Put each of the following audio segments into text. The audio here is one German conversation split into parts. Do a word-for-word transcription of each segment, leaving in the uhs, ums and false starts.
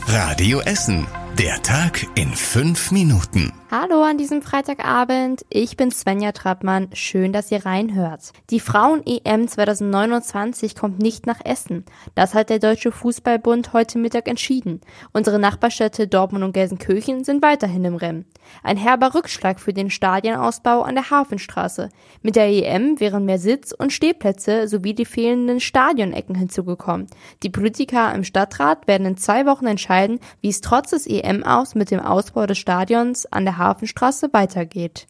Radio Essen. Der Tag in fünf Minuten. Hallo an diesem Freitagabend, ich bin Svenja Trappmann, schön, dass ihr reinhört. Die Frauen-E M zwanzig neunundzwanzig kommt nicht nach Essen. Das hat der Deutsche Fußballbund heute Mittag entschieden. Unsere Nachbarstädte Dortmund und Gelsenkirchen sind weiterhin im Rennen. Ein herber Rückschlag für den Stadionausbau an der Hafenstraße. Mit der E M wären mehr Sitz- und Stehplätze sowie die fehlenden Stadionecken hinzugekommen. Die Politiker im Stadtrat werden in zwei Wochen entscheiden, wie es trotz des E M aus mit dem Ausbau des Stadions an der Hafenstraße weitergeht.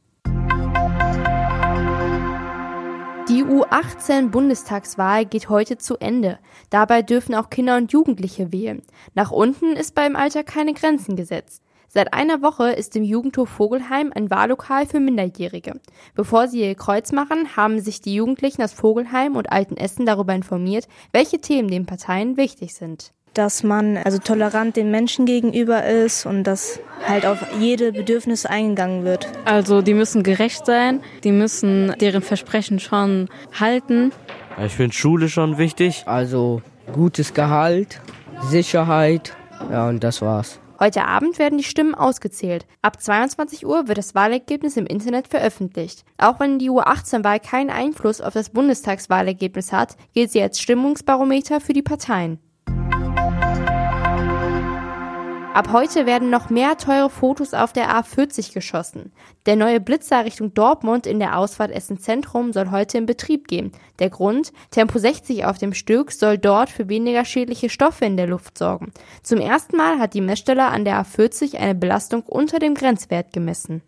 Die U achtzehn Bundestagswahl geht heute zu Ende. Dabei dürfen auch Kinder und Jugendliche wählen. Nach unten ist beim Alter keine Grenzen gesetzt. Seit einer Woche ist im Jugendhof Vogelheim ein Wahllokal für Minderjährige. Bevor sie ihr Kreuz machen, haben sich die Jugendlichen aus Vogelheim und Altenessen darüber informiert, welche Themen den Parteien wichtig sind. Dass man also tolerant den Menschen gegenüber ist und dass halt auf jede Bedürfnisse eingegangen wird. Also die müssen gerecht sein, die müssen deren Versprechen schon halten. Ich finde Schule schon wichtig. Also gutes Gehalt, Sicherheit, ja, und das war's. Heute Abend werden die Stimmen ausgezählt. Ab zweiundzwanzig Uhr wird das Wahlergebnis im Internet veröffentlicht. Auch wenn die U achtzehn-Wahl keinen Einfluss auf das Bundestagswahlergebnis hat, gilt sie als Stimmungsbarometer für die Parteien. Ab heute werden noch mehr teure Fotos auf der A vierzig geschossen. Der neue Blitzer Richtung Dortmund in der Ausfahrt Essen Zentrum soll heute in Betrieb gehen. Der Grund? Tempo sechzig auf dem Stück soll dort für weniger schädliche Stoffe in der Luft sorgen. Zum ersten Mal hat die Messstelle an der A vierzig eine Belastung unter dem Grenzwert gemessen.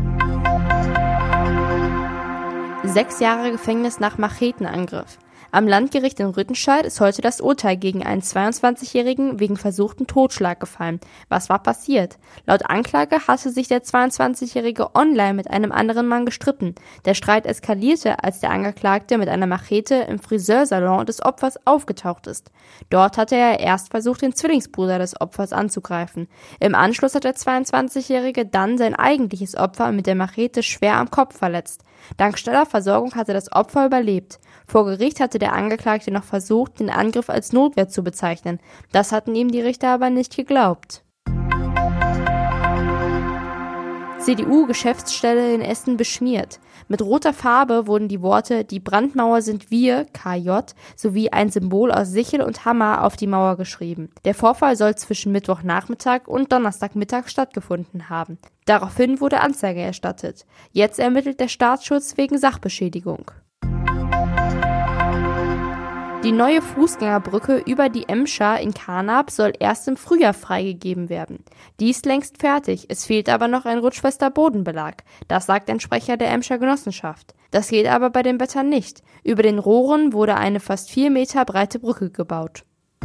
Sechs Jahre Gefängnis nach Machetenangriff. Am Landgericht in Rüttenscheid ist heute das Urteil gegen einen zweiundzwanzigjährigen wegen versuchten Totschlag gefallen. Was war passiert? Laut Anklage hatte sich der zweiundzwanzigjährige online mit einem anderen Mann gestritten. Der Streit eskalierte, als der Angeklagte mit einer Machete im Friseursalon des Opfers aufgetaucht ist. Dort hatte er erst versucht, den Zwillingsbruder des Opfers anzugreifen. Im Anschluss hat der zweiundzwanzigjährige dann sein eigentliches Opfer mit der Machete schwer am Kopf verletzt. Dank schneller Versorgung hatte das Opfer überlebt. Vor Gericht hatte der Angeklagte noch versucht, den Angriff als Notwehr zu bezeichnen. Das hatten ihm die Richter aber nicht geglaubt. C D U-Geschäftsstelle in Essen beschmiert. Mit roter Farbe wurden die Worte "Die Brandmauer sind wir", K J, sowie ein Symbol aus Sichel und Hammer auf die Mauer geschrieben. Der Vorfall soll zwischen Mittwochnachmittag und Donnerstagmittag stattgefunden haben. Daraufhin wurde Anzeige erstattet. Jetzt ermittelt der Staatsschutz wegen Sachbeschädigung. Die neue Fußgängerbrücke über die Emscher in Carnap soll erst im Frühjahr freigegeben werden. Die ist längst fertig, es fehlt aber noch ein rutschfester Bodenbelag. Das sagt ein Sprecher der Emscher Genossenschaft. Das geht aber bei dem Wetter nicht. Über den Rohren wurde eine fast vier Meter breite Brücke gebaut.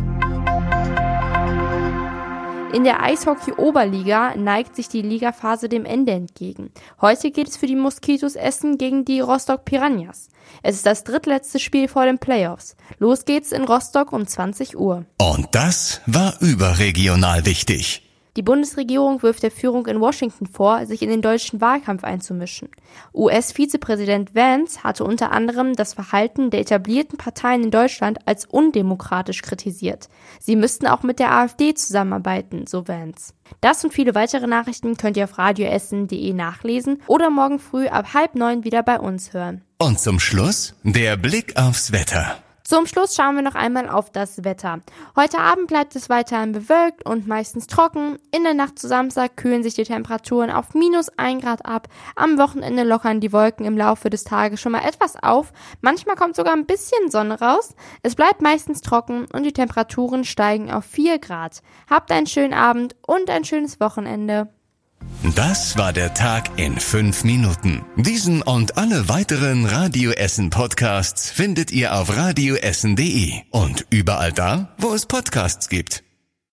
In der Eishockey-Oberliga neigt sich die Ligaphase dem Ende entgegen. Heute geht es für die Moskitos Essen gegen die Rostock Piranhas. Es ist das drittletzte Spiel vor den Playoffs. Los geht's in Rostock um zwanzig Uhr. Und das war überregional wichtig. Die Bundesregierung wirft der Führung in Washington vor, sich in den deutschen Wahlkampf einzumischen. U S-Vizepräsident Vance hatte unter anderem das Verhalten der etablierten Parteien in Deutschland als undemokratisch kritisiert. Sie müssten auch mit der AfD zusammenarbeiten, so Vance. Das und viele weitere Nachrichten könnt ihr auf radioessen punkt de nachlesen oder morgen früh ab halb neun wieder bei uns hören. Und zum Schluss der Blick aufs Wetter. Zum Schluss schauen wir noch einmal auf das Wetter. Heute Abend bleibt es weiterhin bewölkt und meistens trocken. In der Nacht zu Samstag kühlen sich die Temperaturen auf minus ein Grad ab. Am Wochenende lockern die Wolken im Laufe des Tages schon mal etwas auf. Manchmal kommt sogar ein bisschen Sonne raus. Es bleibt meistens trocken und die Temperaturen steigen auf vier Grad. Habt einen schönen Abend und ein schönes Wochenende. Das war der Tag in fünf Minuten. Diesen und alle weiteren Radio Essen Podcasts findet ihr auf radioessen punkt de und überall da, wo es Podcasts gibt.